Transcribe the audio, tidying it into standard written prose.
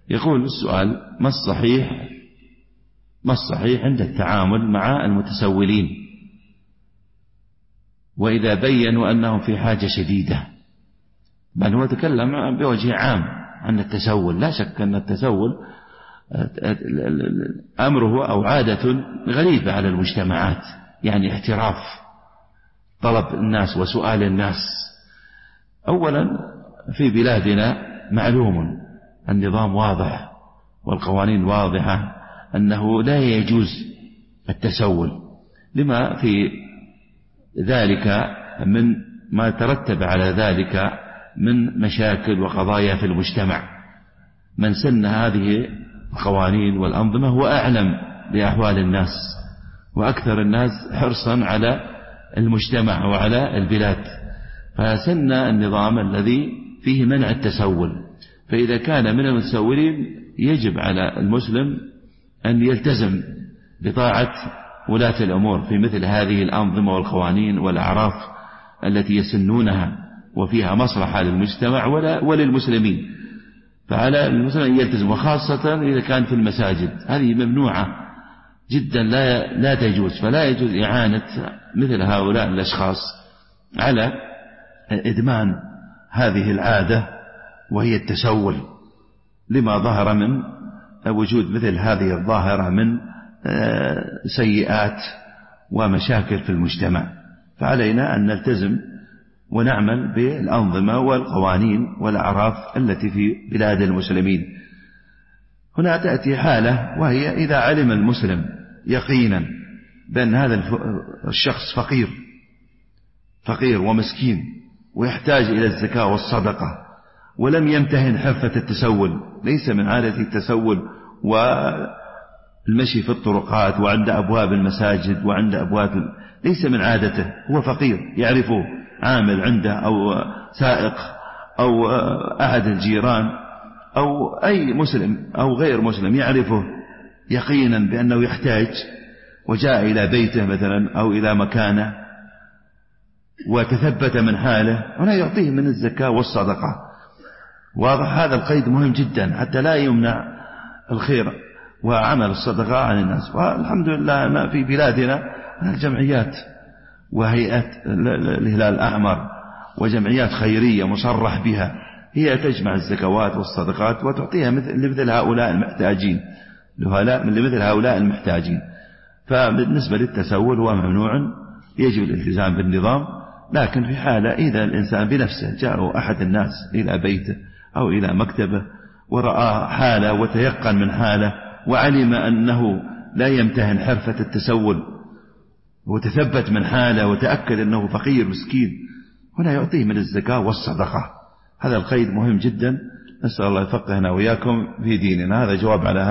يقول السؤال: ما الصحيح عند التعامل مع المتسولين وإذا بينوا أنهم في حاجة شديدة؟ بل هو تكلم بوجه عام عن التسول. لا شك أن التسول أمره أو عادة غريبة على المجتمعات، يعني احتراف طلب الناس وسؤال الناس. أولا في بلادنا معلوم النظام واضح والقوانين واضحة أنه لا يجوز التسول، لما في ذلك من ما ترتب على ذلك من مشاكل وقضايا في المجتمع. من سن هذه القوانين والأنظمة هو أعلم بأحوال الناس وأكثر الناس حرصا على المجتمع وعلى البلاد، فسن النظام الذي فيه منع التسول. فإذا كان من المتسولين يجب على المسلم أن يلتزم بطاعة ولاة الأمور في مثل هذه الأنظمة والقوانين والأعراف التي يسنونها وفيها مصلحة للمجتمع وللمسلمين. فعلى المسلم أن يلتزم، وخاصة إذا كان في المساجد، هذه ممنوعة جدا، لا تجوز. فلا يجوز إعانة مثل هؤلاء الأشخاص على إدمان هذه العادة وهي التسول، لما ظهر من وجود مثل هذه الظاهرة من سيئات ومشاكل في المجتمع. فعلينا أن نلتزم ونعمل بالأنظمة والقوانين والأعراف التي في بلاد المسلمين. هنا تأتي حالة، وهي إذا علم المسلم يقينا بأن هذا الشخص فقير ومسكين ويحتاج إلى الزكاة والصدقة، ولم يمتهن حرفة التسول، ليس من عادة التسول والمشي في الطرقات وعند أبواب المساجد وعند أبواب، ليس من عادته، هو فقير يعرفه عامل عنده أو سائق أو أحد الجيران أو أي مسلم أو غير مسلم يعرفه يقينا بأنه يحتاج، وجاء إلى بيته مثلا أو إلى مكانه وتثبت من حاله، هنا يعطيه من الزكاة والصدقة. واضح؟ هذا القيد مهم جدا حتى لا يمنع الخير وعمل الصدقة عن الناس. والحمد لله أن في بلادنا الجمعيات وهيئة الهلال الأحمر وجمعيات خيرية مصرح بها، هي تجمع الزكوات والصدقات وتعطيها لمثل هؤلاء المحتاجين. فبالنسبة للتسول هو ممنوع، يجب الالتزام بالنظام. لكن في حالة إذا الإنسان بنفسه جاءه أحد الناس إلى بيته أو إلى مكتبه ورأى حالة وتيقن من حالة وعلم أنه لا يمتهن حرفة التسول وتثبت من حاله وتأكد أنه فقير مسكين، هنا يعطيه من الزكاة والصدقة. هذا القيد مهم جدا. نسأل الله يفقهنا وإياكم في ديننا. هذا جواب على